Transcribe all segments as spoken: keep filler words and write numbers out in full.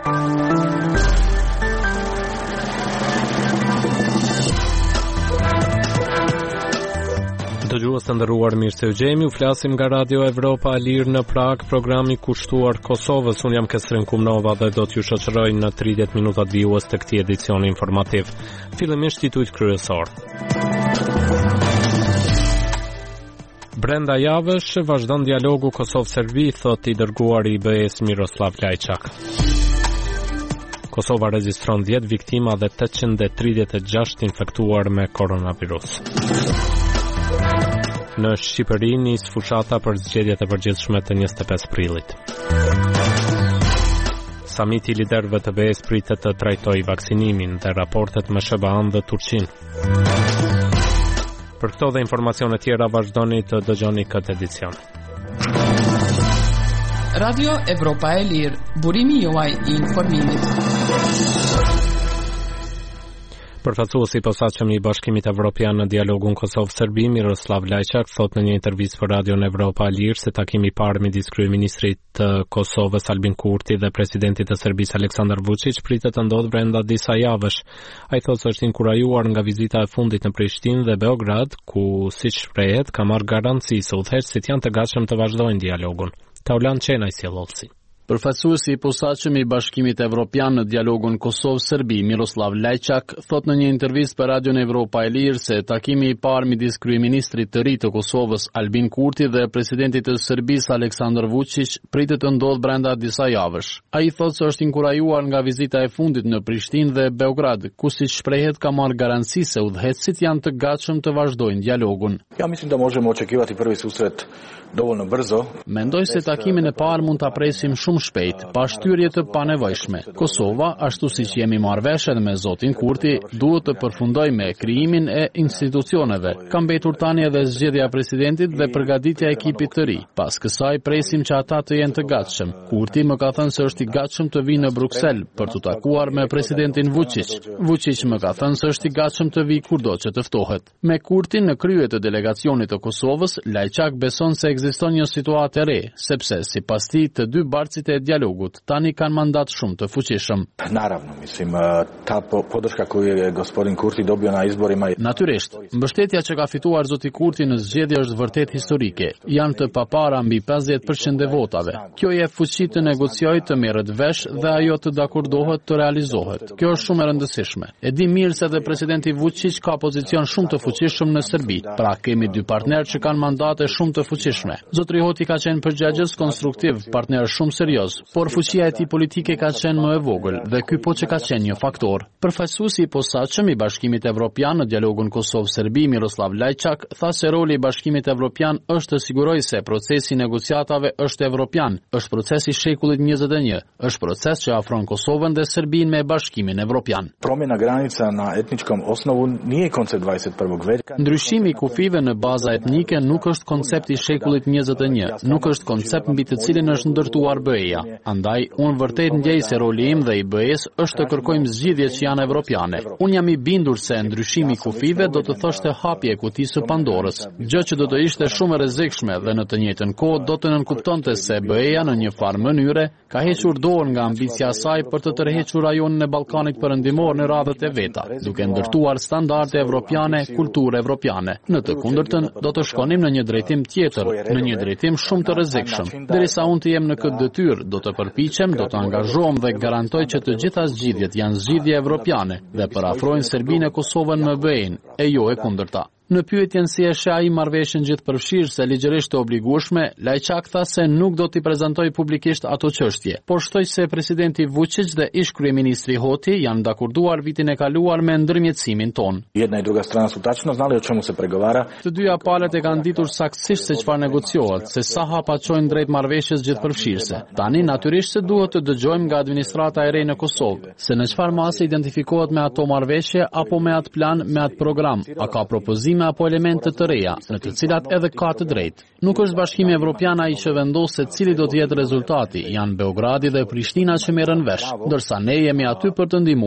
Dëgjues të nderuar, mirë se u gjemi, u flasim nga Radio Evropa e Lirë në Prag, programi kushtuar Kosovës. Unë jam Kestrin Kumnova dhe do t'ju shoqëroj në tridhjetë minutat vijues të këtij edicioni informativ. Fillimisht titujt kryesor. Brenda javësh vazhdon dialogu Kosovë-Serbi, thot i dërguari i B E-s Miroslav Lajçak. Kosova regjistron dhjetë viktima dhe tetëqind e tridhjetë e gjashtë infektuar me koronavirus. Në Shqipëri nis fushata për zgjedhjet e përgjithshme të njëzet e pesë prillit. Samiti i liderëve të B E-s pritet të trajtojë vaksinimin dhe raportet me S B A-n dhe Turqinë. Për këto dhe informacione tjera vazhdoni të dëgjoni këtë edicion. Radio Evropa e Lirë, burimi juaj i informimit. Përfaqësuesi i posaçëm i Bashkimit Evropian në dialogun Kosovë-Serbi, Miroslav Lajçak, thot në një intervistë për Radion Evropa e Lirë se takimi i parë midis kryeministrit të Kosovës Albin Kurti dhe presidentit të Serbisë Aleksandar Vučić pritet të ndodhë brenda disa javësh. Ai thotë se është inkurajuar nga vizita e fundit në Prishtinë dhe Beograd, ku siç shprehet ka marrë garanci se udhëheqësit janë të gatshëm të vazhdojnë dialogun. Taulan Çenaj sjellolsi. Përfaqësuesi i posaçëm i Bashkimit Evropian në dialogun Kosovë-Serbi, Miroslav Lajçak, thot në një intervistë për Radion Evropa e Lirë se takimi i parë midis kryeministrit të ri të Kosovës Albin Kurti dhe presidentit të Serbisë Aleksandar Vučić pritet të ndodhë brenda disa javësh. Ai thotë se është inkurajuar nga vizita e fundit në Prishtinë dhe Beograd, ku siç shprehet ka marrë garanci se udhëheqësit janë të gatshëm të vazhdojnë dialogun. Ja mislim da možemo očekivati prvi susret dovoljno brzo. Mendoj se takimin e parë mund ta presim shumë shpejt, pa shtyrje të panevojshme. Kosova, ashtu siç jemi marrë vesh edhe me zotin Kurti, duhet të përfundoj me krijimin e institucioneve. Ka mbetur tani edhe zgjedhja e presidentit dhe përgatitja e ekipit të ri. Pas kësaj presim që ata të jenë të gatshëm. Kurti më ka thënë se është i gatshëm të vijë në Bruksel për të takuar me presidentin Vučić. Vučić më ka thënë se është i gatshëm të vijë kurdo që të ftohet. Me Kurtin në krye të delegacionit të Kosovës, Lajçak beson se ekziston një situatë e re, sepse sipas tij të dy barcit e dialogut tani kanë mandat shumë të fuqishëm. Naravno, mislim, ta podrška koju je gospodin Kurti dobio na izborima. Natyrisht, mbështetja që ka fituar zoti Kurti në zgjedhje është vërtet historike. Janë të papara mbi pesëdhjetë përqind e votave. Kjo jep fuqi të negociojë, të merret vesh dhe ajo të dakordohet të realizohet. Kjo është shumë e rëndësishme. E di mirë se edhe presidenti Vučić ka pozicion shumë të fuqishëm në Serbi. Pra kemi dy partnerë që kanë mandate shumë të fuqishme. Zotri Hoti ka qenë përgjegjës konstruktiv, partner shumë serioz, por fuqia e tij politike ka qenë më e vogël dhe ky po që ka qenë një faktor. Përfaqësuesi i posaçëm i Bashkimit Evropian në dialogun Kosovë-Serbi, Miroslav Lajçak, tha se roli i Bashkimit Evropian është të sigurojë se procesi i negociatave është evropian, është procesi i shekullit njëzet e një, është proces që afron Kosovën dhe Serbinë me Bashkimin Evropian. Promjena granica na etničkom osnovu nije koncept dvadeset i prvog veka. Ndryshimi i kufive në baza etnike nuk është koncepti i shekullit njëzet e një, nuk është koncept mbi të cilin është ndërtuar B E-ja. Andaj, unë vërtet ndjej se roli im dhe i B E-s është të kërkojmë zgjidhje që janë evropiane. Unë jam i bindur se ndryshimi i kufive do të thoshte hapje e kutisë së Pandorës, gjë që do të ishte shumë e rrezikshme dhe në të njëjtën kohë do të nënkuptonte se B E-ja në një farë mënyre ka hequr dorë nga ambicia e saj për të tërhequr rajonin e Ballkanit Perëndimor në radhët e veta, duke ndërtuar standarde evropiane, kulturë evropiane. Në të kundërtën, do të shkonim në një drejtim tjetër, në një drejtim shumë të rrezikshëm. Derisa unë të jem në këtë detyrë, do të përpiqem, do të angazhohem dhe garantoj që të gjitha zgjidhjet janë zgjidhje evropiane dhe përafrojnë Serbinë e Kosovën me B E-n, e jo e kundërta. Në pyetjen si e sheh ai marrëveshjen gjithëpërfshirëse ligjërisht të obligueshme, Lajçak tha se nuk do t'i prezantojë publikisht ato çështje, por shtoi se presidenti Vučić dhe ish kryeministri Hoti janë dakorduar vitin e kaluar me ndërmjetësimin ton. Jedna i druga strana su tačno znali o čemu se pregovara. Të dyja palët e kanë ditur saktësisht se çfarë negociohet, se sa hapa çojnë drejt marrëveshjes gjithëpërfshirëse. Tani natyrisht se duhet të dëgjojmë nga administrata e re në Kosovë, se në çfarë mase identifikohet me ato marrëveshje apo me atë plan, me atë program, a ka propozim apo elemente të reja, në të cilat edhe ka të drejtë. Nuk është Bashkimi Evropian ai që vendos se cili do të jetë rezultati, janë Beogradi dhe Prishtina që merren vesh, ndërsa ne jemi aty për të ndihmuar.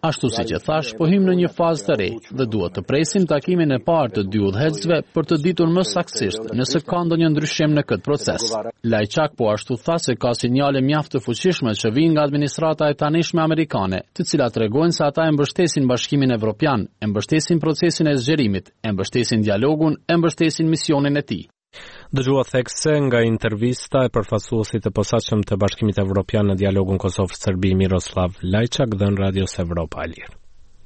Ashtu si që thash, po hym në një fazë të re dhe duhet të presim takimin e parë të dy udhëheqësve për të ditur më saktësisht nëse ka ndonjë ndryshim në këtë proces. Lajçak po ashtu tha se ka sinjale mjaft të fuqishme që vijnë nga administrata e tanishme amerikane, të cilat tregojnë se ata e mbështesin Bashkimin Evropian, e mbështesin procesin e zgjerimit, e mbështesin dialogun, e mbështesin misionin e tij. Dëgjua thekse nga intervista e përfaqësuesit të posaçëm të Bashkimit Evropian në dialogun Kosovë-Serbi Miroslav Lajçak dhe në Radios Evropa e Lirë.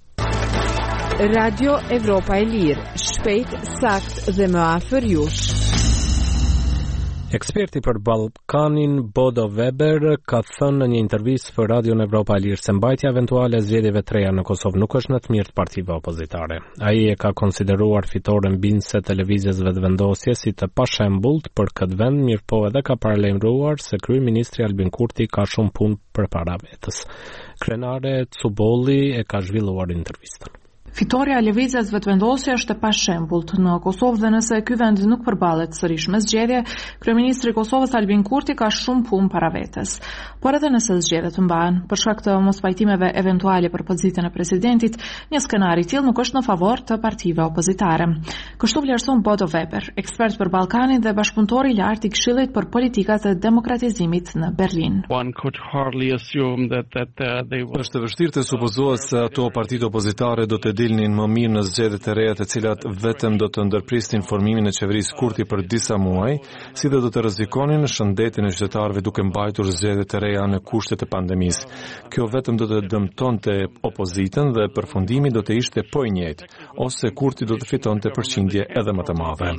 Radio Evropa e Lirë, shpejt, sakt dhe më afër jush. Eksperti për Ballkanin Bodo Weber ka thënë në një intervistë për Radion Evropa e Lirë se mbajtja eventuale e zgjedhjeve të reja në Kosovë nuk është në të mirë të partive opozitare. Ai e ka konsideruar fitoren bindëse të lëvizjes vetëvendosje si të pashembullt për këtë vend, mirëpo edhe ka paralajmëruar se kryeministri Albin Kurti ka shumë punë përpara vetes. Krenare Cubolli e ka zhvilluar intervistën. Fitoria e lëvizjes vetëvendosje është e pashembullt në Kosovë dhe nëse ky vend nuk përballet sërish me zgjedhje, kryeministri i Kosovës Albin Kurti ka shumë punë para vetes. Por edhe nëse zgjedhjet mbahen, për shkak të mospajtimeve eventuale për pozitën e presidentit, një skenar i tillë nuk është në favor të partive opozitare. Kështu vlerëson Bodo Weber, ekspert për Ballkanin dhe bashkëpunëtor i lartë i Këshillit për politikat e demokratizimit në Berlin. One could hardly assume that that uh, they will... Është vështirë të supozohet se ato partitë opozitare do të dilnin më mirë në zgjedhjet e reja të cilat vetëm do të ndërprisnin formimin e qeverisë Kurti për disa muaj, si dhe do të rrezikonin shëndetin e qytetarëve duke mbajtur zgjedhjet e reja në kushtet e pandemisë. Kjo vetëm do të dëmtonte opozitën dhe përfundimi do të ishte po i njëjtë, ose Kurti do të fitonte përqindje edhe më të madhe.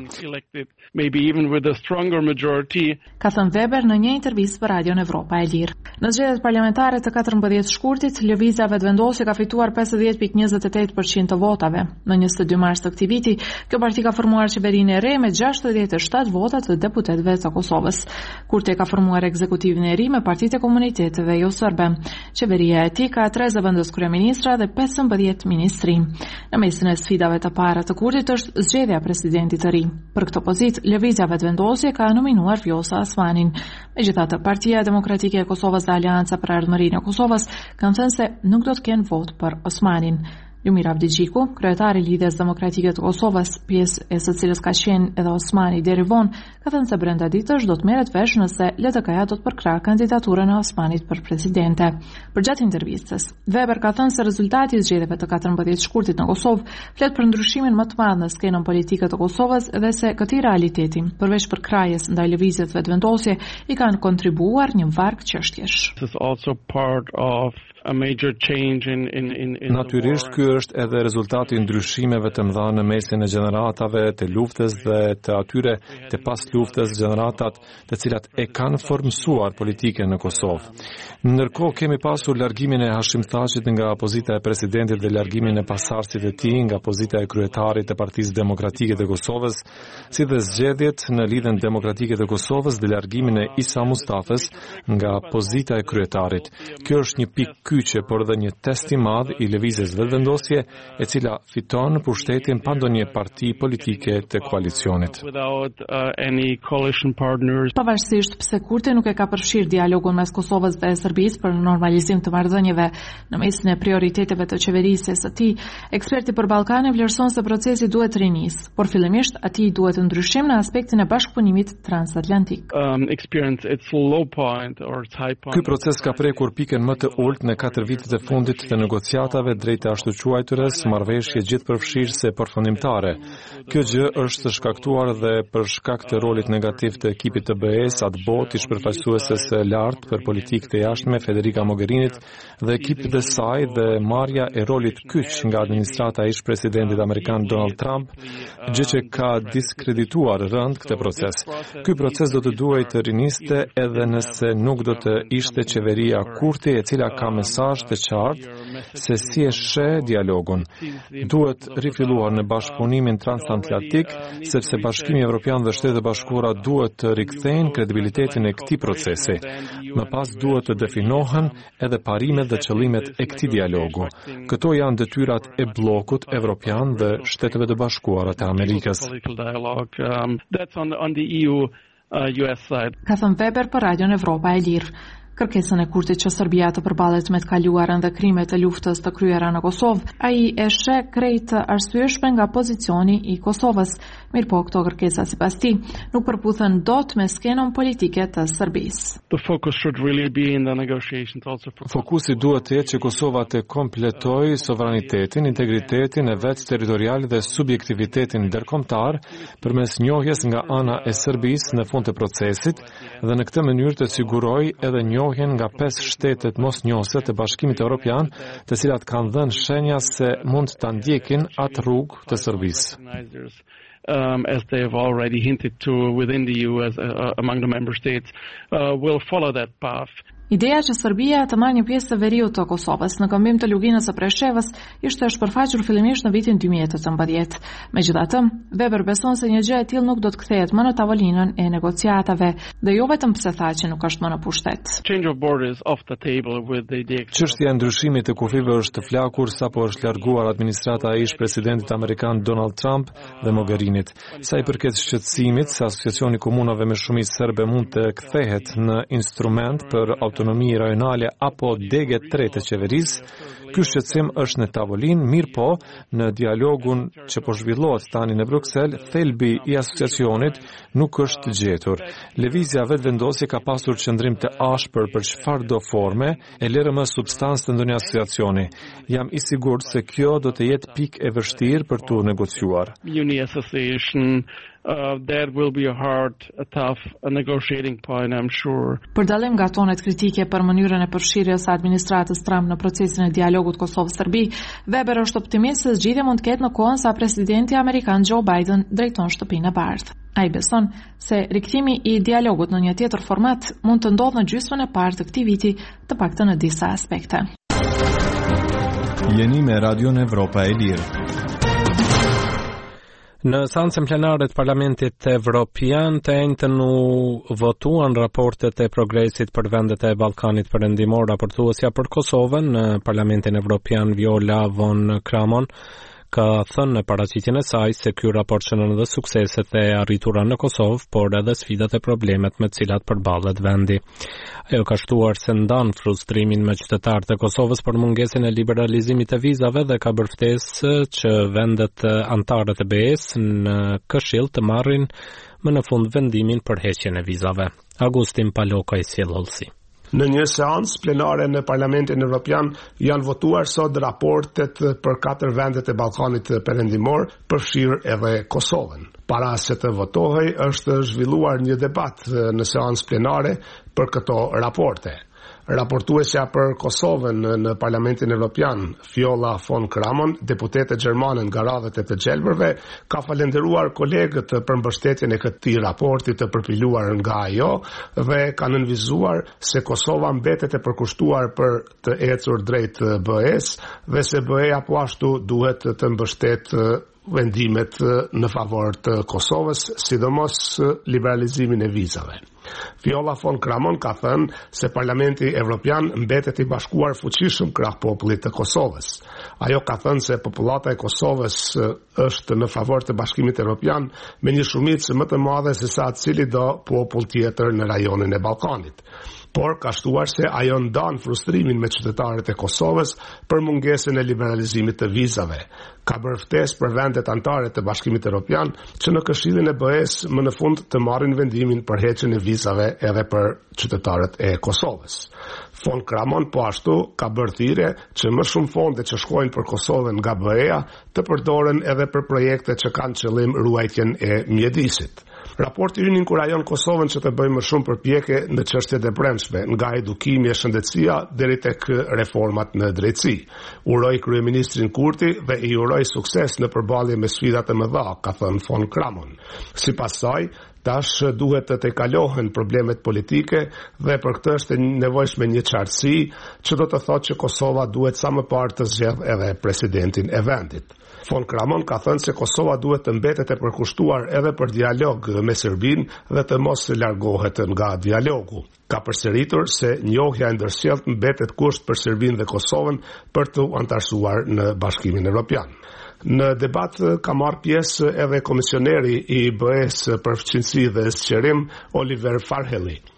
Ka thënë Weber në një intervistë për Radion Evropa e Lirë. Në zgjedhjet parlamentare të katërmbëdhjetë shkurtit, lëvizja vetëvendosje ka fituar pesëdhjetë pikë njëzet e tetë përqind të votave. Në njëzet e dy mars të këtij viti, kjo parti ka formuar qeverinë e re me gjashtëdhjetë e shtatë vota të deputetëve të Kosovës. Kurti ka formuar ekzekutivin e ri me partitë e komuniteteve jo serbe. Qeveria e tij ka tre zëvendës kryeministra dhe pesëmbëdhjetë ministri. Në mesin e sfidave të para të Kurtit është zgjedhja e presidentit të ri. Për këtë pozitë, lëvizja vetëvendosje ka nominuar Vjosa Osmanin. Megjithatë, Partia Demokratike e Kosovës dhe Alianca për Ardhmërinë e Kosovës kanë thënë se nuk do të kenë vot për Osmanin. Lumir Avdigjiku, kryetari i Lidhjes Demokratike të Kosovës, pjesë e së cilës ka qenë edhe Osmani deri vonë, ka thënë se brenda ditësh do të merret vesh nëse L D K-ja do të përkrahë kandidaturën e Osmanit për presidente. Përgjatë intervistës, Weber ka thënë se rezultati i zgjedhjeve të katërmbëdhjetë shkurtit në Kosovë flet për ndryshimin më të madh në skenën politike të Kosovës dhe se këtij realiteti, përveç përkrahjes ndaj lëvizjes vetëvendosje, i kanë kontribuar një varg çështjesh. A major change in in in, in Natyrisht ky është edhe rezultati i ndryshimeve të mëdha në mesin e gjeneratave të luftës dhe të atyre të pas luftës gjeneratat të cilat e kanë formsuar politikën në Kosovë. Ndërkohë kemi pasur largimin e Hashim Thaqit nga pozita e presidentit dhe largimin e pasardhësit e tij nga pozita e kryetarit të Partisë Demokratike të Kosovës, si dhe zgjedhjet në Lidhjen Demokratike të Kosovës dhe largimin e Isa Mustafës nga pozita e kryetarit. Kjo është një pikë kyçe, por edhe një test i madh i lëvizjes vetëvendosje, e cila fiton pushtetin pa ndonjë parti politike të koalicionit. Pavarësisht pse Kurti nuk e ka përfshirë dialogun mes Kosovës dhe Serbisë për normalizim të marrëdhënieve në mesin e prioriteteve të qeverisë së tij, eksperti për Ballkanin vlerëson se procesi duhet të rinisë, por fillimisht atij duhet ndryshim në aspektin e bashkëpunimit transatlantik. Um, experience its low point or its high point. Ky proces ka prekur pikën më të ulët në katër vitet e fundit të negociatave drejt të ashtu quajturës marrëveshje gjithëpërfshirëse përfundimtare. Kjo gjë është shkaktuar dhe për shkak të rolit negativ të ekipit të B E-s atë botë, ish përfaqësueses së lartë për politikë të jashtme Federica Mogherinit dhe ekipit të saj dhe marrja e rolit kyç nga administrata e ish presidentit amerikan Donald Trump, gjë që ka diskredituar rënd këtë proces. Ky proces do të duhej të riniste edhe nëse nuk do të ishte qeveria Kurti, e cila ka mesazh të qartë se si e sheh dialogun. Duhet rifilluar në bashkëpunimin transatlantik, sepse Bashkimi Evropian dhe Shtetet e Bashkuara duhet të rikthejnë kredibilitetin e këtij procesi. Më pas duhet të definohen edhe parimet dhe qëllimet e këtij dialogu. Këto janë detyrat e bllokut evropian dhe Shteteve të Bashkuara të Amerikës. Ka thënë Weber për Radion Evropa e Lirë. kërkesën e Kurtit që Serbia të përballet me të kaluarën dhe krimet e luftës të kryera në Kosovë. Ai e sheh krejt arsyeshme nga pozicioni i Kosovës. Mirpo këto kërkesa sipas tij nuk përputhen dot me skenën politike të Serbisë. The focus should really be in the negotiations also for Fokusi duhet të jetë që Kosova të kompletojë sovranitetin, integritetin e vet territorial dhe subjektivitetin ndërkombëtar përmes njohjes nga ana e Serbisë në fund të procesit dhe në këtë mënyrë të sigurojë edhe njohjen nga pesë shtetet mosnjohëse të Bashkimit Evropian, të cilat kanë dhënë shenja se mund ta ndjekin atë rrugë të Serbisë. Um, as they have already hinted to within the E U as uh, among the member states, uh, will follow that path. Ideja që Serbia të marrë një pjesë të veriut të Kosovës në këmbim të luginës së Preshevës ishte e shpërfaqur fillimisht në vitin dy mijë e tetëmbëdhjetë. Megjithatë, Weber beson se një gjë e tillë nuk do të kthehet më në tavolinën e negociatave dhe jo vetëm pse tha që nuk është më në pushtet. Change of borders off the table with the idea. Çështja e ndryshimit të kufive është të flakur sapo është larguar administrata e ish presidentit amerikan Donald Trump dhe Mogherinit. Sa i përket shqetësimit se asociacioni komunave me shumicë serbe mund të kthehet në instrument për autonomi rajonale apo dege tre të qeverisë, ky shqetësim është në tavolinë, mirë po, në dialogun që po zhvillohet tani në Bruksel, thelbi i asociacionit nuk është gjetur. Lëvizja vetëvendosje ka pasur qëndrim të ashpër për çfarëdo forme, e lërë më substancë të ndonjë asociacioni. Jam i sigurt se kjo do të jetë pikë e vështirë për tu negociuar. Uni association Uh, that will be a hard, a tough a negotiating point, I'm sure. Për dallim nga tonet kritike për mënyrën e përfshirjes së administratës Trump në procesin e dialogut Kosovë-Serbi, Weber është optimist se zgjidhja mund të ketë në kohën sa presidenti amerikan Joe Biden drejton shtëpinë e bardhë. Ai beson se rikthimi i dialogut në një tjetër format mund të ndodhë në gjysmën e parë të këtij viti, të paktën në disa aspekte. Jeni me Radion Evropa e Lirë. Në seancën plenare të Parlamentit Evropian të enjtën u votuan raportet e progresit për vendet e Ballkanit Perëndimor. Raportuesja për Kosovën në Parlamentin Evropian Viola von Kramon ka thënë në paraqitjen e saj se ky raport shënon edhe sukseset e arritura në Kosovë, por edhe sfidat e problemet me të cilat përballet vendi. Ajo ka shtuar se ndan frustrimin me qytetarët e Kosovës për mungesën e liberalizimit të vizave dhe ka bërë ftesë që vendet anëtare të B E-s në Këshill të marrin më në fund vendimin për heqjen e vizave. Agustin Paloka i sjellësi. Në një seancë plenare në Parlamentin Evropian janë votuar sot raportet për katër vendet e Ballkanit Perëndimor, përfshirë edhe Kosovën. Para se të votohej është zhvilluar një debat në seancë plenare për këto raporte. Raportuesja për Kosovën në Parlamentin Evropian, Viola von Kramon, deputete gjermane nga radhët e të gjelbërve, ka falenderuar kolegët për mbështetjen e këtij raporti të përpiluar nga ajo dhe ka nënvizuar se Kosova mbetet e përkushtuar për të ecur drejt B E-s dhe se B E-ja po ashtu duhet të mbështet vendimet në favor të Kosovës, sidomos liberalizimin e vizave. Viola von Kramon ka thënë se Parlamenti Evropian mbetet i bashkuar fuqishëm krah popullit të Kosovës. Ajo ka thënë se popullata e Kosovës është në favor të Bashkimit Evropian me një shumicë më të madhe se sa cili do popull tjetër në rajonin e Ballkanit. Por ka shtuar se ajo ndan frustrimin me qytetarët e Kosovës për mungesën e liberalizimit të vizave. Ka bërë ftesë për vendet anëtare të Bashkimit Evropian që në Këshillin e B E-s më në fund të marrin vendimin për heqjen e vizave edhe për qytetarët e Kosovës. Von Kramon po ashtu ka bërë thirrje që më shumë fonde që shkojnë për Kosovën nga B E-ja të përdoren edhe për projekte që kanë qëllim ruajtjen e mjedisit. Raporti ynë inkurajon Kosovën që të bëjë më shumë përpjekje në çështjet e brendshme, nga edukimi e shëndetësia deri tek reformat në drejtësi. Uroj kryeministrin Kurti dhe i uroj sukses në përballje me sfidat e mëdha, ka thënë von Kramon. Sipas saj, tash duhet të tejkalohen problemet politike dhe për këtë është nevojshme një qartësi që do të thotë që Kosova duhet sa më parë të zgjedhë edhe presidentin e vendit. Von Kramon ka thënë se Kosova duhet të mbetet e përkushtuar edhe për dialog me Serbinë dhe të mos largohet nga dialogu. Ka përsëritur se njohja e ndërsjellët mbetet kusht për Serbinë dhe Kosovën për të antarësuar në Bashkimin Evropian. Në debat ka marrë pjesë edhe komisioneri i B E-s për fqinësi dhe sqarim Oliver Farhelli.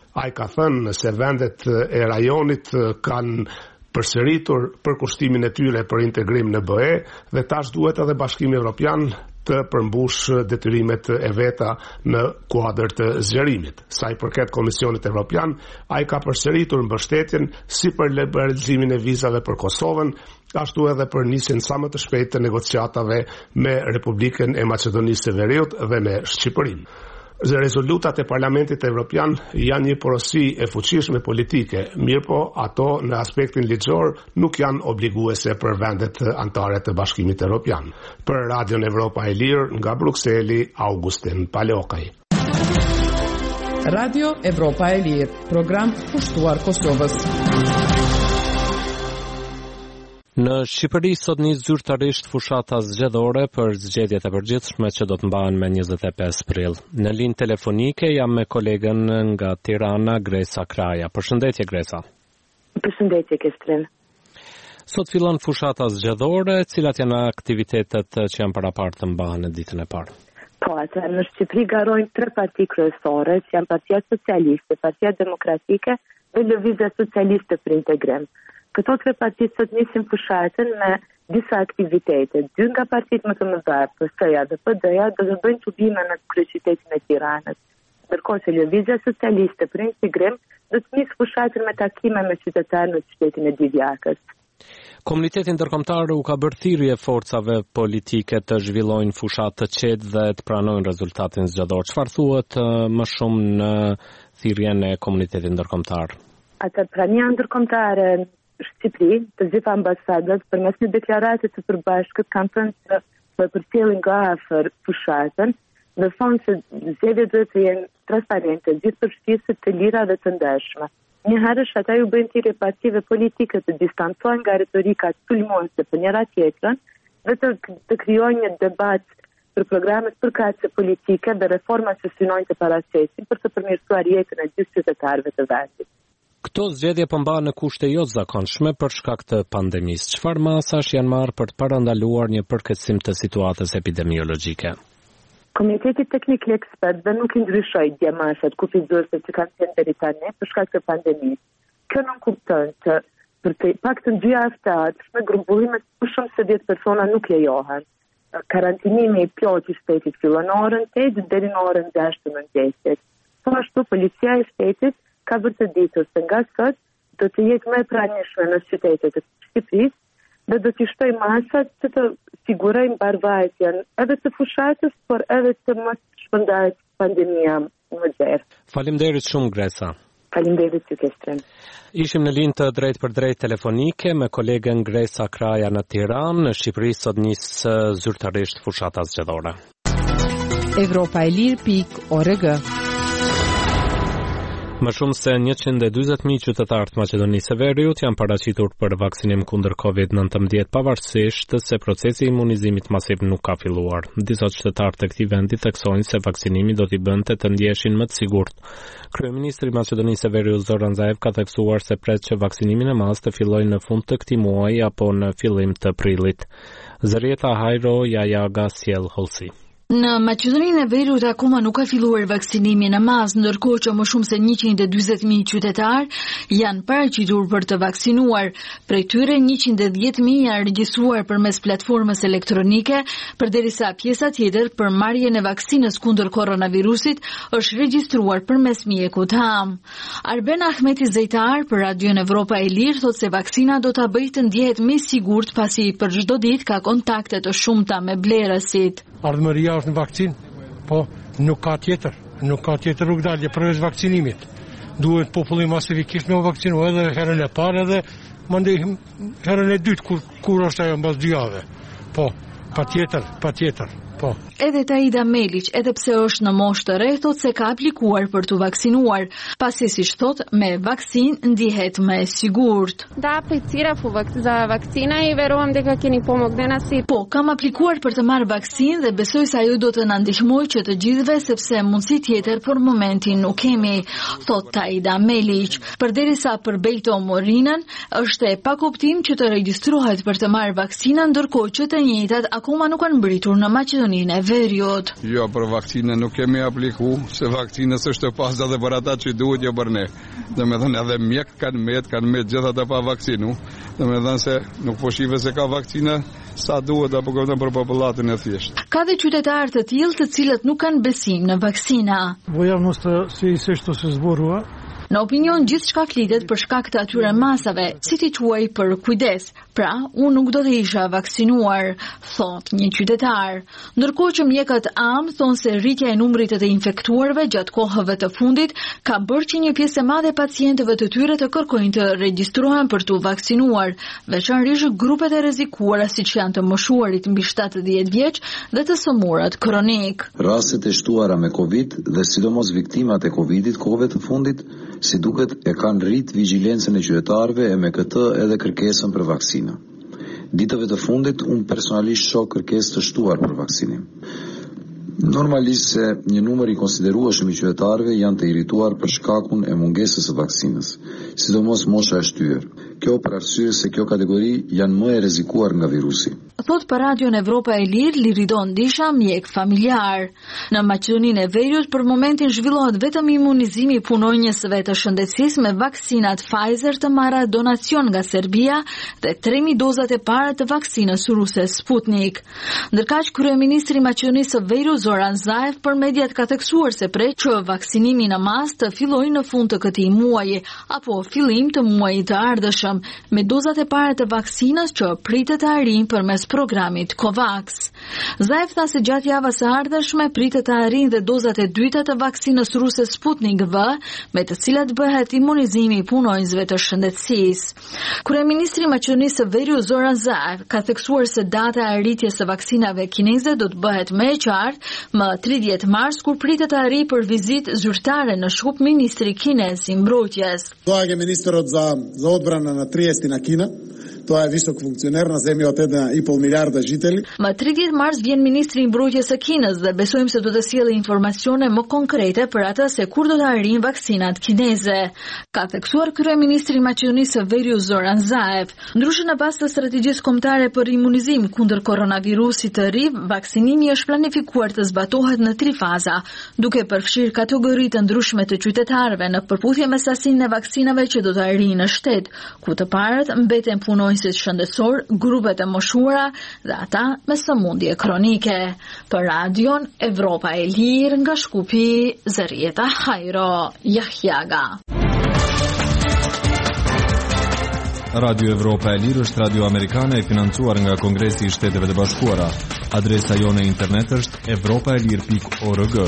Ai ka thënë se vendet e rajonit kanë përsëritur përkushtimin e tyre për integrim në B E dhe tash duhet edhe Bashkimi Evropian të përmbush detyrimet e veta në kuadër të zgjerimit. Sa i përket Komisionit Evropian, ai ka përsëritur mbështetjen si për liberalizimin e vizave për Kosovën, ashtu edhe për nisjen sa më të shpejtë të negociatave me Republikën e Maqedonisë së Veriut dhe me Shqipërinë. Rezolutat e Parlamentit Evropian janë një porosi e fuqishme politike, mirëpo ato në aspektin ligjor nuk janë obliguese për vendet anëtare të Bashkimit Evropian. Për Radion Evropa e Lirë nga Brukseli, Augustin Paleokaj. Radio Evropa e Lirë, program pushtuar Kosovës. Në Shqipëri sot nis zyrtarisht fushata zgjedhore për zgjedhjet e përgjithshme që do të mbahen me njëzet e pesë prill. Në linjë telefonike jam me kolegen nga Tirana, Gresa Kraja. Përshëndetje Gresa. Përshëndetje Kestrin. Sot fillon fushata zgjedhore, cilat janë aktivitetet që janë parapartë të mbahen në ditën e parë? Po, atë në Shqipëri garojnë tre parti kryesore, që janë Partia Socialiste, Partia Demokratike dhe Lëvizja Socialiste për Integrim. Këto tre partitë sot nisin fushatën me disa aktivitete. Dy nga partitë më të mëdha, P S-ja dhe P D-ja, do të bëjnë çubime në kryeqytetin e Tiranës. Ndërkohë që Lëvizja Socialiste për Integrim do të nisë fushatën me takime me qytetarë në qytetin e Divjakës. Komuniteti ndërkombëtar u ka bërë thirrje forcave politike të zhvillojnë fushatë të qetë dhe të pranojnë rezultatin zgjedhor. Çfarë thuhet më shumë në thirrjen e komunitetit ndërkombëtar? Atë prania ndërkombëtare Shqipëri, të gjitha ambasadat, përmes një deklarate të përbashkët kanë thënë se do të përcjellin nga afër fushatën, dhe thonë se zgjedhjet duhet të jenë transparente, gjithëpërfshirëse, të lira dhe të ndershme. Njëherësh ata ju bëjnë thirrje partive politike të distancohen nga retorika sulmuese për njëra tjetrën dhe të, të krijojnë një debat për programet përkatëse politike dhe reforma që synojnë të paracesin për të përmirësuar jetën e gjithë qytetarëve të vendit. Këto zgjedhje po mbahen në kushte jo të zakonshme për shkak të pandemisë. Çfarë masash janë marrë për të parandaluar një përkeqësim të situatës epidemiologjike? Komiteti Teknik i Ekspertëve nuk i ndryshoi djamashat kufizuese që kanë qenë deri tani për shkak të pandemisë. Kjo nuk kupton që për të paktën dy javë me grumbullimet më shumë se dhjetë persona nuk lejohen. Karantinimi i plotë i shtetit fillon në orën tetë deri në orën gjashtë të mëngjesit. Po ashtu policia e shtetit ka vërteditur se nga sot do të jetë më e pranishme në qytetet e Shqipërisë dhe do të shtoj masat që të sigurojnë mbarvajtjen edhe të fushatës, por edhe të mos shpërndahet pandemia më gjerë. Faleminderit shumë Gresa. Faleminderit ju Kestren. Ishim në linjë të drejt për drejt telefonike me kolegen Gresa Kraja në Tiranë. Në Shqipëri sot nis zyrtarisht fushata zgjedhore. Evropa e Lirë pikë org. Më shumë se njëqind e dyzet mijë qytetarë të Maqedonisë së Veriut janë paraqitur për vaksinim kundër kovid nëntëmbëdhjetë pavarësisht se procesi i imunizimit masiv nuk ka filluar. Disa qytetarë të këtij vendi theksojnë se vaksinimi do t'i bënte të ndjeshin më të sigurt. Kryeministri i Maqedonisë së Veriut Zoran Zaev ka theksuar se pret që vaksinimi në masë të fillojë në fund të këtij muaji apo në fillim të prillit. Zërieta Hajro Jajaga sjell hollësi. Në Maqedoninë e Veriut akoma nuk ka filluar vaksinimi në masë, ndërkohë që më shumë se njëqind e dyzet mijë qytetarë janë paraqitur për të vaksinuar. Prej tyre njëqind e dhjetë mijë janë regjistruar përmes platformës elektronike, përderisa pjesa tjetër për marrjen e vaksinës kundër koronavirusit është regjistruar përmes mjekut Ham. Arben Ahmeti Zejtar për Radion Evropa e Lirë thotë se vaksina do ta bëjë të ndjehet më sigurt pasi për çdo ditë ka kontakte të shumta me blerësit. Ardhmëria është në vakcinë, po nuk ka tjetër, nuk ka tjetër rrugdalje përveç vaksinimit. Duhet populli masifikisht me vaksinu edhe herën e parë edhe mandej herën e dytë kur, kur është ajo mbas dy javë. Po, pa tjetër, pa tjetër. Po. Edhe Taida Melić, edhe pse është në moshë të re, thotë se ka aplikuar për të vaksinuar, pasi siç thotë, me vaksinë ndihet më e sigurt. Da, aplicirав za vakcina i veruam дека ќе ni pomogne na si. Po, kam aplikuar për të marrë vaksinë dhe besoj se ajo do të na ndihmojë që të gjithëve sepse mundësi tjetër për momentin nuk kemi, thotë Taida Melić. Përderisa për Bejto Morinën, është e pakuptim që të regjistrohet për të marrë vaksinë, ndërkohë që të njëjtat akoma nuk kanë mbritur në Maqedoni Maqedoninë e Veriut. Jo, për vakcinën nuk kemi apliku, se vakcinës është pas edhe për ata që duhet jo për ne. Dhe me thënë edhe mjek kanë met, kanë met gjithat e pa vakcinu. Dhe me thënë se nuk po shive se ka vakcina sa duhet apo këtën për popullatën e thjesht. Ka dhe qytetarë të tillë të cilët nuk kanë besim në vaksina. Vojanostë si se što se zborua. Në opinion gjithçka flitet për shkak të atyre masave, si ti quaj për kujdes. Pra, unë nuk do të isha vaksinuar, thot një qytetar. Ndërkohë që mjekët am thonë se rritja e numrit të infektuarve gjatë kohëve të fundit ka bërë që një pjesë e madhe pacientëve të tyre të kërkojnë të regjistrohen për të vaksinuar, veçanërisht grupet e rrezikuara siç janë të moshuarit mbi shtatëdhjetë vjeç dhe të sëmurët kronik. Rastet e shtuara me Covid dhe sidomos viktimat e Covidit kohëve të fundit, si duket e kanë rrit vigjilencën e qytetarëve e me këtë edhe kërkesën për vaksina. Ditëve të fundit, unë personalisht shoh kërkesë të shtuar për vaksinim. Normalisht se një numër i konsiderueshëm i qytetarëve janë të irrituar për shkakun e mungesës së vaksinës, sidomos mosha e shtyr. Kjo për arsye se kjo kategori janë më e rrezikuar nga virusi. Thot për Radion Evropa e Lirë, Liridon Disha, mjek familjar. Në Maqedoninë e Veriut për momentin zhvillohet vetëm imunizimi i punonjësve të shëndetësisë me vaksinat Pfizer të marra donacion nga Serbia dhe tre mijë dozat e para të vaksinës ruse Sputnik. Ndërkaq kryeministri i Maqedonisë së Veriut Zoran Zaev për mediat ka theksuar se prej që vaksinimi në mas të fillojë në fund të këtij muaji apo fillim të muajit të ardhshëm me dozat e para të vaksinës që pritet të arrijnë përmes programit COVAX. Zaev tha se gjatë javës së ardhshme pritet të arrijnë dhe dozat e dyta të vaksinës ruse Sputnik V, me të cilat bëhet imunizimi i punonjësve të shëndetësisë. Kryeministri i Maqedonisë së Veriut Zoran Zaev ka theksuar se data e arritjes së vaksinave kineze do të bëhet më e qartë më tridhjetë mars, kur pritet të arrijë për vizitë zyrtare në Shkup ministri kinez i mbrojtjes. Doage ministrot za za odbranu na trideset na Kina. To je visok funksioner na zemlji od jedan i pol milijarda žitelji. Më tridhjetë mars vjen ministri i mbrojtjes së Kinës dhe besojmë se do të sjellë informacione më konkrete për atë se kur do të arrijnë vaksinat kineze, ka theksuar kryeministri i Maqedonisë së Veriut Zoran Zaev. Ndryshe në bazë të strategjisë kombëtare për imunizim kundër koronavirusit të ri, vaksinimi është planifikuar të zbatohet në tri faza, duke përfshirë kategori të ndryshme të qytetarëve në përputhje me sasinë e vaksinave që do të arrijnë në shtet, ku të parët mbeten punonjësit shëndetësor, grupet e moshuara dhe ata me sëmundje kronike. Për Radion Evropa e Lirë nga Shkupi, Zërieta Hajro Jahjaga. Radio Evropa e Lirë është radio amerikane e financuar nga Kongresi i Shteteve të Bashkuara. Adresa jone internet është evropaelir pikë org.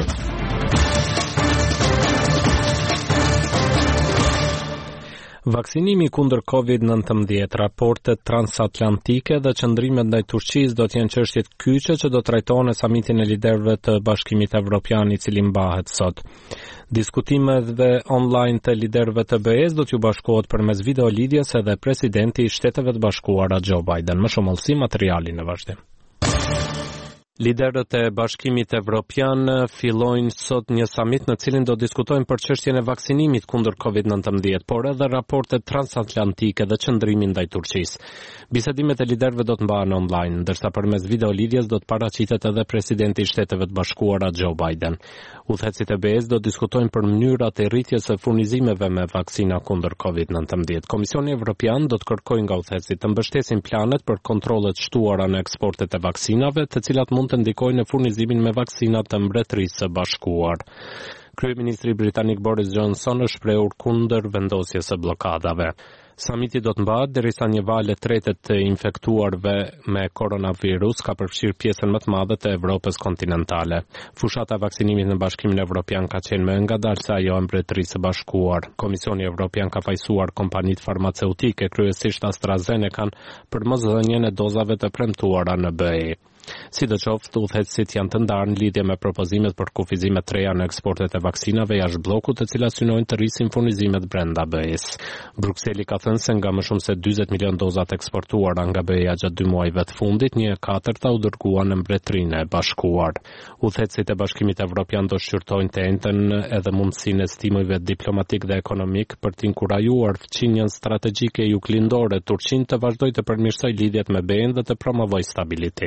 Vaksinimi kundër kovid nëntëmbëdhjetë, raportet transatlantike dhe qëndrimet ndaj Turqisë do të jenë çështjet kyçe që do trajtohen në samitin e liderëve të Bashkimit Evropian i cili mbahet sot. Diskutimet dhe online të liderëve të B E-s do t'ju bashkohet përmes videolidhjes edhe presidenti i Shteteve të Bashkuara Joe Biden. Më shumë olsi materiali në vazhdim. Liderët e Bashkimit Evropian fillojnë sot një samit në cilin do diskutojnë për çështjen e vaksinimit kundër kovid nëntëmbëdhjetë, por edhe raportet transatlantike dhe qëndrimin ndaj Turqisë. Bisedimet e liderëve do të mbahen online, ndërsa përmes videolidhjes do të paraqitet edhe presidenti i Shteteve të Bashkuara Joe Biden. Udhëhecit e B E-s do diskutojnë për mënyrat e rritjes së furnizimeve me vaksina kundër kovid nëntëmbëdhjetë. Komisioni Evropian do të kërkojë nga udhëhecit të mbështesin planet për kontrollet shtuara në eksportet e vaksinave, të cilat mund të ndikojnë në furnizimin me vaksina të Mbretërisë së Bashkuar. Kryeministri britanik Boris Johnson është shprehur kundër vendosjes së bllokadave. Samiti do të mbahet derisa një valë e tretë të infektuarve me koronavirus ka përfshirë pjesën më të madhe të Evropës kontinentale. Fushata e vaksinimit në Bashkimin Evropian ka qenë më e ngadalë se ajo e Mbretërisë së Bashkuar. Komisioni Evropian ka fajsuar kompanitë farmaceutike, kryesisht AstraZeneca, për mosdhënien e dozave të premtuara në B E. Sidoqoftë, udhëhecit janë të ndarë në lidhje me propozimet për kufizime të reja në eksportet e vaksinave jashtë bllokut, të cilat synojnë të rrisin furnizimet brenda B E-s. Brukseli ka thënë se nga më shumë se dyzet milion dozat eksportuara nga B E-ja gjatë dy muajve të fundit, një e katërta u dërguan në Mbretërinë e Bashkuar. Udhëhecit e Bashkimit Evropian do shqyrtojnë të njëjtën edhe mundësinë e stimujve diplomatik dhe ekonomik për të inkurajuar fqinjen strategjike juglindore Turqinë të vazhdojë të përmirësojë lidhjet me B E-n dhe të promovojë stabilitetin.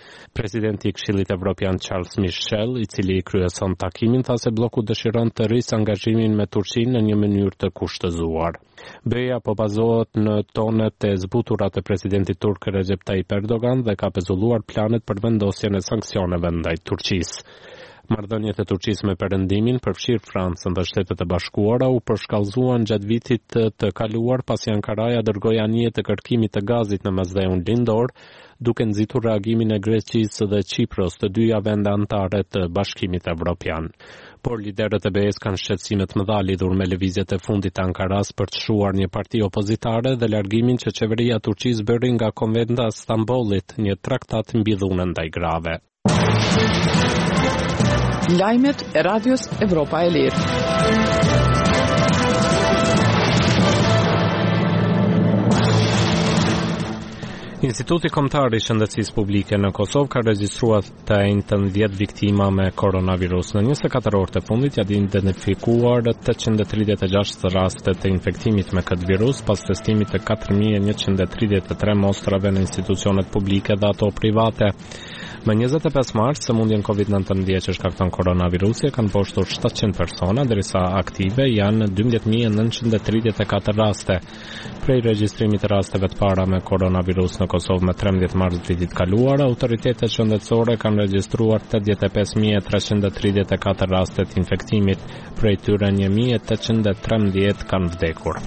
Presidenti i Këshillit Evropian Charles Michel, i cili i kryeson takimin, tha se bloku dëshiron të rrisë angazhimin me Turqinë në një mënyrë të kushtëzuar. B-ja po bazohet në tonet e zbutura të presidentit turk Recep Tayyip Erdogan dhe ka pezulluar planet për vendosjen e sanksioneve ndaj Turqisë. Marrëdhëniet e Turqisë me Perëndimin, përfshirë Francën dhe Shtetet e Bashkuara, u përshkallëzuan gjatë vitit të, të kaluar pasi Ankaraja dërgoi anije të kërkimit të gazit në mesdheun lindor, duke nxitur reagimin e Greqisë dhe Çipros, të dyja vende anëtare të Bashkimit Evropian. Por liderët e B E-s kanë shqetësime të mëdha lidhur me lëvizjet e fundit të Ankaras për të çuar një parti opozitare dhe largimin që qeveria e Turqisë bëri nga Konventa e Stambollit, një traktat mbi dhunën ndaj grave. Lajmet e Radios Evropa e Lirë. Instituti Kombëtar i Shëndetësisë Publike në Kosovë ka regjistruar të njëjtën dhjetë viktima me koronavirus. Në njëzet e katër orë të fundit janë identifikuar tetëqind e tridhjetë e gjashtë raste të infektimit me këtë virus, pas testimit të katër mijë e njëqind e tridhjetë e tre mostrave në institucionet publike dhe ato private. Më njëzet e pesë mars, sëmundjen covid nëntëmbëdhjetë që shkakton koronavirusi kanë poshtur shtatëqind persona, derisa aktive janë dymbëdhjetë mijë e nëntëqind e tridhjetë e katër raste. Prej regjistrimit të rasteve të para me koronavirus në Kosovë më trembëdhjetë mars vitit kaluar, autoritetet shëndetësore kanë regjistruar tetëdhjetë e pesë mijë e treqind e tridhjetë e katër raste të infektimit, prej tyre një mijë e tetëqind e trembëdhjetë kanë vdekur.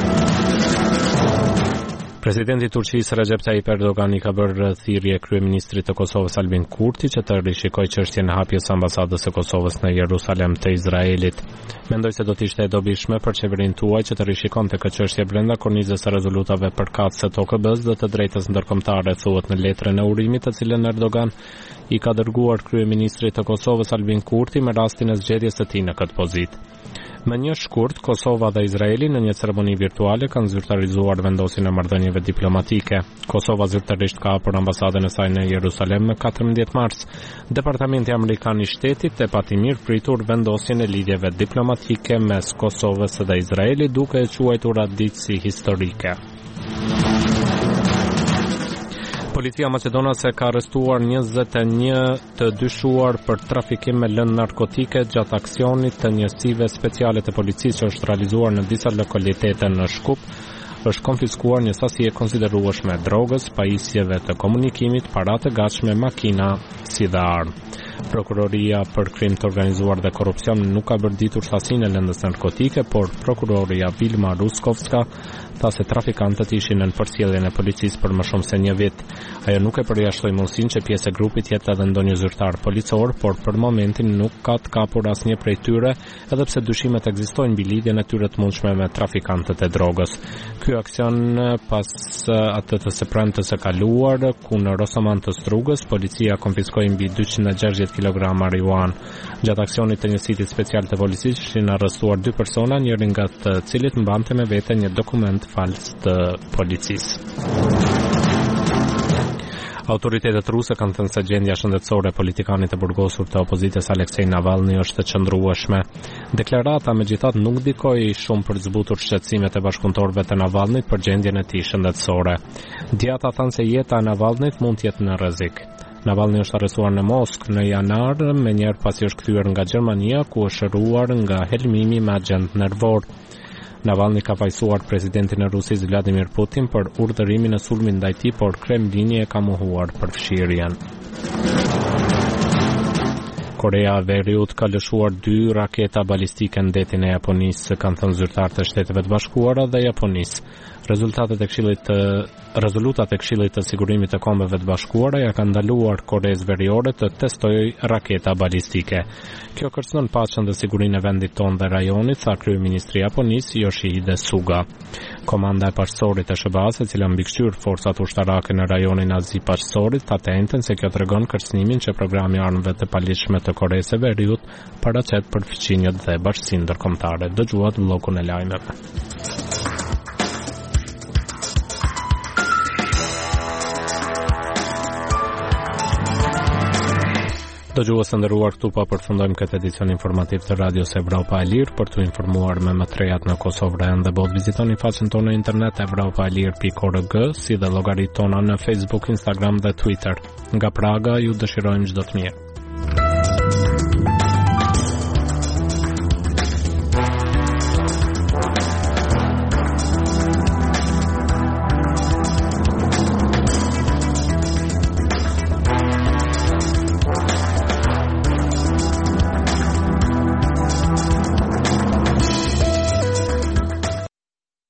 Presidenti i Turqisë Recep Tayyip Erdogan i ka bërë thirrje kryeministrit të Kosovës Albin Kurti që të rishikojë çështjen e hapjes së ambasadës së Kosovës në Jerusalem të Izraelit. Mendoj se do të ishte e dobishme për qeverinë tuaj që të rishikonte këtë çështje brenda kornizës së rezolutave përkatëse të O K B-s dhe të drejtës ndërkombëtare, thuhet në letrën e urimit të cilën Erdogan i ka dërguar kryeministrit të Kosovës Albin Kurti me rastin e zgjedhjes së tij në këtë pozitë. Më një shkurt, Kosova dhe Izraeli në një ceremoni virtuale kanë zyrtarizuar vendosjen e marrëdhënieve diplomatike. Kosova zyrtarisht ka hapur ambasadën e saj në Jerusalem më katërmbëdhjetë mars. Departamenti Amerikan i Shtetit e pati mirë pritur vendosjen e lidhjeve diplomatike mes Kosovës dhe Izraelit, duke e quajtur atë ditë si historike. Policia maqedonase ka arrestuar njëzet e një të dyshuar për trafikim me lëndë narkotike gjatë aksionit të njësive speciale të policisë që është realizuar në disa lokalitete në Shkup. Është konfiskuar një sasi e konsiderueshme drogës, pajisjeve të komunikimit, para të gatshme, makina si dhe armë. Prokuroria për krim të organizuar dhe korrupsion nuk ka bërditur sasinë e lëndës narkotike, por prokuroria Vilma Ruskovska tha se trafikantët ishin në përcjelljen e policisë për më shumë se një vit. Ajo nuk e përjashtoi mundësinë që pjesë e grupit jetë edhe ndonjë zyrtar policor, por për momentin nuk ka të kapur asnjë prej tyre, edhe pse dyshimet ekzistojnë mbi lidhjen e tyre të mundshme me trafikantët e drogës. Ky aksion pas atë të së premtes së kaluar, ku në Rosaman të Strugës policia konfiskoi mbi dyqind e gjashtëdhjetë kilogram marijuan. Gjatë aksionit të njësitit special të policisë ishin arrestuar dy persona, njëri nga të cilit mbante me vete një dokument fals të policisë. Autoritetet ruse kanë thënë se gjendja shëndetësore e politikanit të burgosur të opozitës Aleksej Navalny është e qëndrueshme. Deklarata megjithatë nuk ndikoi shumë për të zbutur shqetësimet e bashkëpunëtorëve të Navalnyt për gjendjen e tij shëndetësore. Djata thanë se jeta e Navalnyt mund të jetë në rrezik. Navalny është arrestuar në Moskë në janar, menjëherë pasi është kthyer nga Gjermania, ku është shëruar nga helmimi me agent nervor. Navalny ka fajsuar presidentin e Rusisë Vladimir Putin për urdhërimin e sulmit ndaj tij, por Kremlini e ka mohuar përfshirjen. Korea e Veriut ka lëshuar dy raketa balistike në detin e Japonisë, kanë thënë zyrtarët e Shteteve të Bashkuara dhe Japonisë. Rezultatet e Këshillit të rezolutat e Këshillit të Sigurimit të Kombeve të Bashkuara ja kanë ndaluar Koreas Veriore të testojë raketa balistike. Kjo kërcënon paqen dhe sigurinë e vendit tonë dhe rajonit, tha kryeministri i Japonisë Yoshihide Suga. Komanda e paqësorit e S B A-s, e cila mbikëqyr forcat ushtarake në rajonin Azi Paqësorit, tha të njëjtën se kjo tregon kërcënimin që programi i armëve të paligjshme të Koreas së Veriut paraqet për fqinjet dhe bashkësinë ndërkombëtare. Dëgjuat bllokun e lajmeve. Dëgjues të nderuar, këtu po përfundojmë këtë edicion informativ të Radios Evropa e Lirë. Për të informuar me më trejat në Kosovë dhe botë, vizitoni faqen tonë në internet evropa e lirë pikë org, si dhe llogaritë tona në Facebook, Instagram dhe Twitter. Nga Praga ju dëshirojmë çdo të mirë.